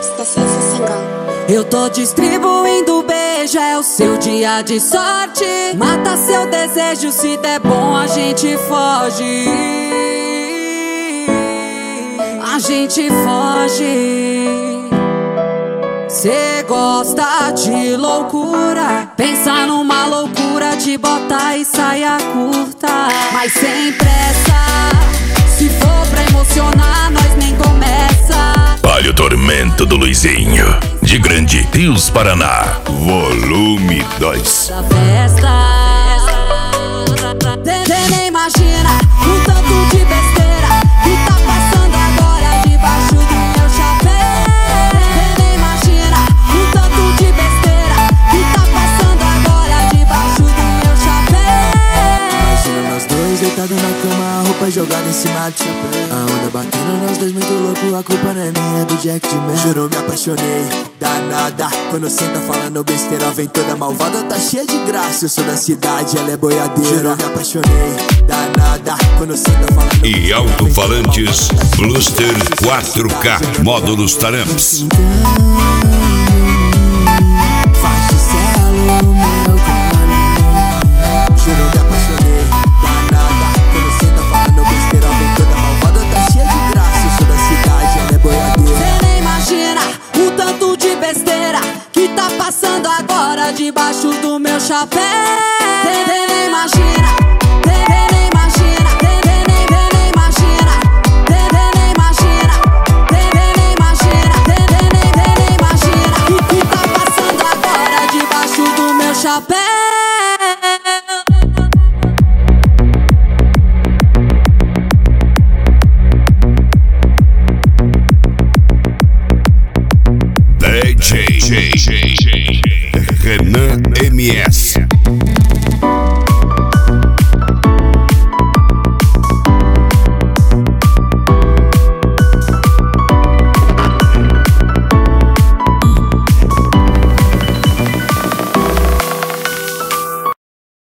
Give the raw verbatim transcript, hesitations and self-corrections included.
Loves desse single. Eu tô distribuindo beijo, é o seu dia de sorte. Mata seu desejo, se der bom a gente foge. A gente foge. Cê gosta de loucura, pensa numa loucura de botar e saia curta, mas sem pressa. Se for pra emocionar, nós nem começa. Olha o tormento do Luizinho, de Grande Rios, Paraná, volume dois. Da festa, cê nem imagina o tanto de besteira que tá passando agora debaixo do meu chapéu. Cê nem imagina o tanto de besteira que tá passando agora debaixo do meu chapéu. Imagina nós dois deitados na cama, a roupa jogada em cima do chapéu. A onda batendo, nós dois muito louco, a culpa não é minha, é do Jack de Man. Juro, me apaixonei, danada. Quando senta falando besteira, vem toda malvada, tá cheia de graça. Eu sou da cidade, ela é boiadeira. Juro, me apaixonei, danada. Quando senta falando E alto-falantes Bluster quatro K, módulos Taramps. faz de celo o meu caminho. Juro, me apaixonei, danada. Quando senta falando besteira, vem toda malvada, tá cheia de graça. Eu sou da cidade, ela é boiadeira. Cê nem imagina o tanto de besteira que tá passando agora debaixo do meu chapéu. Cê nem imagina, cê nem imagina, cê nem nem imagina, cê nem imagina, cê nem imagina, cê nem nem imagina o que tá passando agora debaixo do meu chapéu. D J Renan M S